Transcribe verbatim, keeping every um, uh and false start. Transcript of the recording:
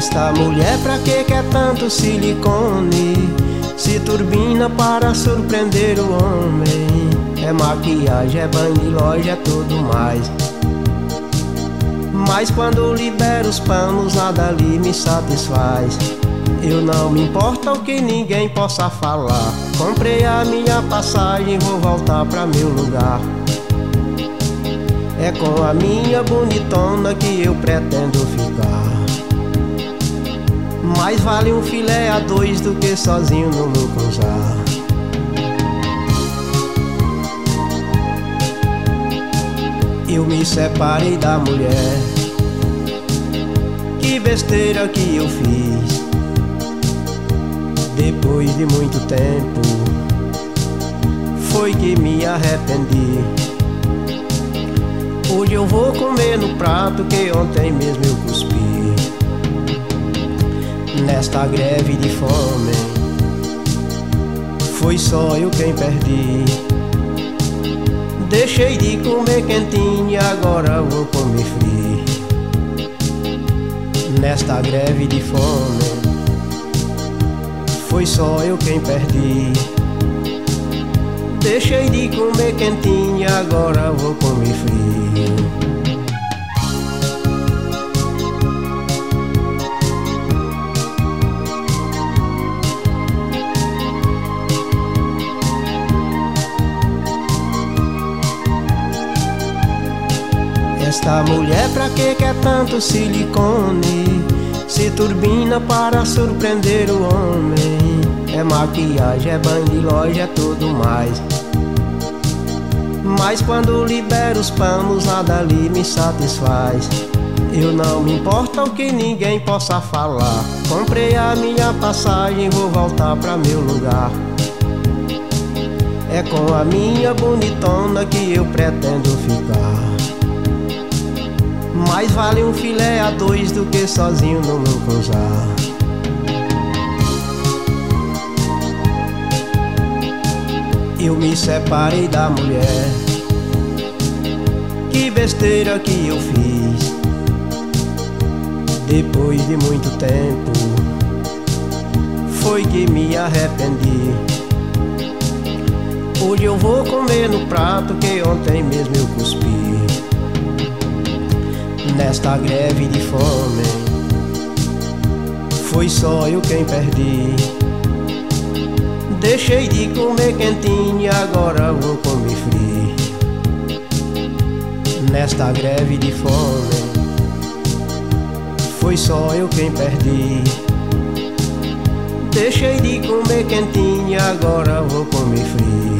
Esta mulher pra que quer tanto silicone? Se turbina para surpreender o homem. É maquiagem, é banho de loja, é tudo mais. Mas quando libero os panos, nada ali me satisfaz. Eu não me importo o que ninguém possa falar. Comprei a minha passagem, vou voltar pra meu lugar. É com a minha bonitona que eu pretendo ficar. Mais vale um filé a dois do que sozinho no meu cruzar. Eu me separei da mulher. Que besteira que eu fiz. Depois de muito tempo foi que me arrependi. Hoje eu vou comer no prato que ontem mesmo eu cuspi. Nesta greve de fome foi só eu quem perdi. Deixei de comer quentinho e agora vou comer frio. Nesta greve de fome foi só eu quem perdi. Deixei de comer quentinho e agora vou comer frio. Esta mulher pra que quer tanto silicone? Se turbina para surpreender o homem. É maquiagem, é banho de loja, é tudo mais. Mas quando libero os panos, nada ali me satisfaz. Eu não me importo o que ninguém possa falar. Comprei a minha passagem, vou voltar pra meu lugar. É com a minha bonitona que eu pretendo ficar. Mais vale um filé a dois do que sozinho no meu cruzar. Eu me separei da mulher. Que besteira que eu fiz. Depois de muito tempo foi que me arrependi. Hoje eu vou comer no prato que ontem mesmo eu cuspi. Nesta greve de fome foi só eu quem perdi. Deixei de comer quentinho e agora vou comer frio. Nesta greve de fome foi só eu quem perdi. Deixei de comer quentinho e agora vou comer frio.